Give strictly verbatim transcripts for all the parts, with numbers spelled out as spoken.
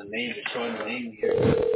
name. It's showing the name here.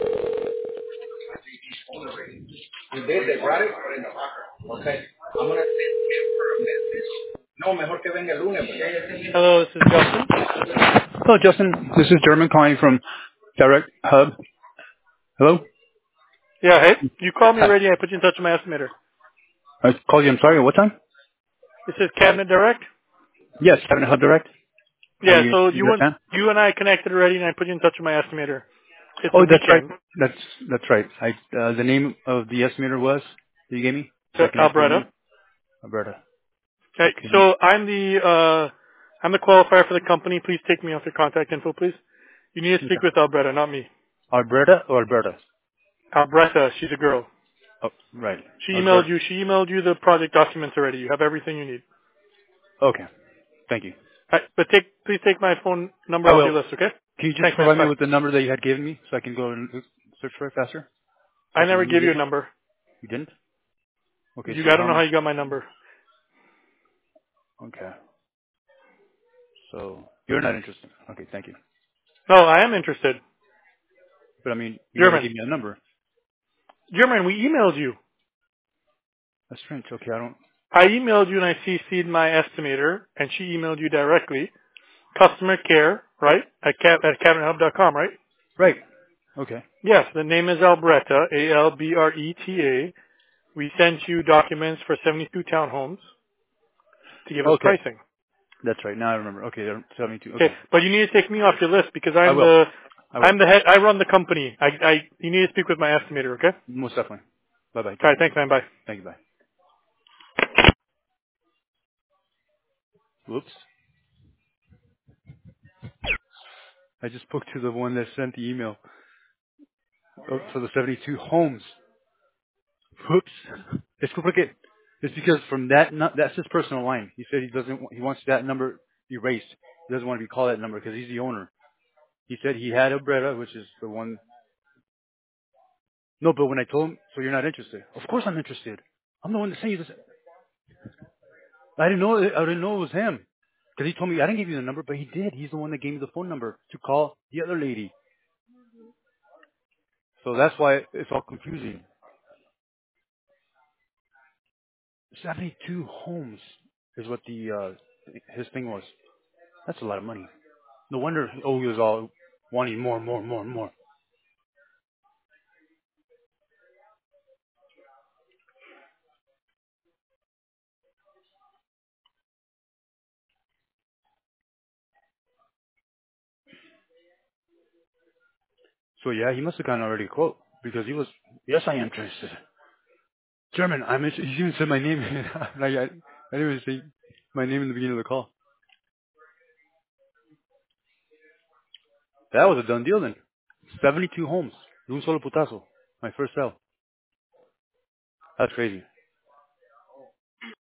You did, they brought it? Okay. I'm going to send him for a message. No, mejor que venga el lunes. Hello, this is Justin. Hello, Justin. This is German calling from Direct Hub. Hello? Yeah, hey, you called me Hi. already. I put you in touch with my estimator. I called you, I'm sorry, what time? This is Cabinet Direct. Yes, Cabinet Hub Direct. Are Yeah, you, so you you're a and fan? you and I connected already, and I put you in touch with my estimator. It's a Oh, that's right. weekend. That's that's right. I uh, the name of the estimator was that you gave me, so So I can enter your Alberta. name. Alberta. Okay, Okay. so I'm the uh, I'm the qualifier for the company. Please take me off your contact info, please. You need to Okay. speak with Alberta, not me. Alberta or Alberta? Alberta, she's a girl. Oh, right. She emailed Alberta. you. She emailed you the project documents already. You have everything you need. Okay. Thank you. All right, but take please take my phone number I off will. your list, okay? Can you just Thanks, man. provide me Bye. with the number that you had given me so I can go and search for it faster? I What's the never number you gave you gave a me? number. You didn't? Okay, You so I how don't am know how I? you got my number. Okay. So you're not interested. Okay, thank you. No, I am interested. But I mean, you never German. gave me a number. German, we emailed you. That's strange. Okay, I don't. I emailed you and I C C'd my estimator, and she emailed you directly. Customer care, right? At, cab- at cabinet hub dot com, right? Right. Okay. Yes, the name is Albreta, A L B R E T A. We sent you documents for seventy-two townhomes to give us Okay. pricing. That's right. Now I remember. Okay, they're seventy-two. Okay, Okay. but you need to take me off your list because I I'm will. the, I will. I'm the head, I run the company. I, I, you need to speak with my estimator, okay? Most definitely. Bye bye. Alright, thanks man, bye. Thank you. Bye. Whoops. I just spoke to the one that sent the email oh, for the seventy-two homes. Whoops. It's porque it's because from that nu- that's his personal line. He said he doesn't. He wants that number erased. He doesn't want to be called that number because he's the owner. He said he had a Bretta, which is the one. No, but when I told him, so you're not interested. Of course I'm interested. I'm the one that says this. I didn't know. I didn't know it was him because he told me I didn't give you the number, but he did. He's the one that gave me the phone number to call the other lady. So that's why it's all confusing. seventy-two homes is what the uh his thing was. That's a lot of money. No wonder. Oh, he was all wanting more, more, more, more. So yeah, he must have gotten already a quote because he was. Yes, I am interested. German. I'm. Inter- he even said my name. I, I, I didn't even say my name in the beginning of the call. That was a done deal then. seventy-two homes. De un solo putazo. My first sale. That's crazy.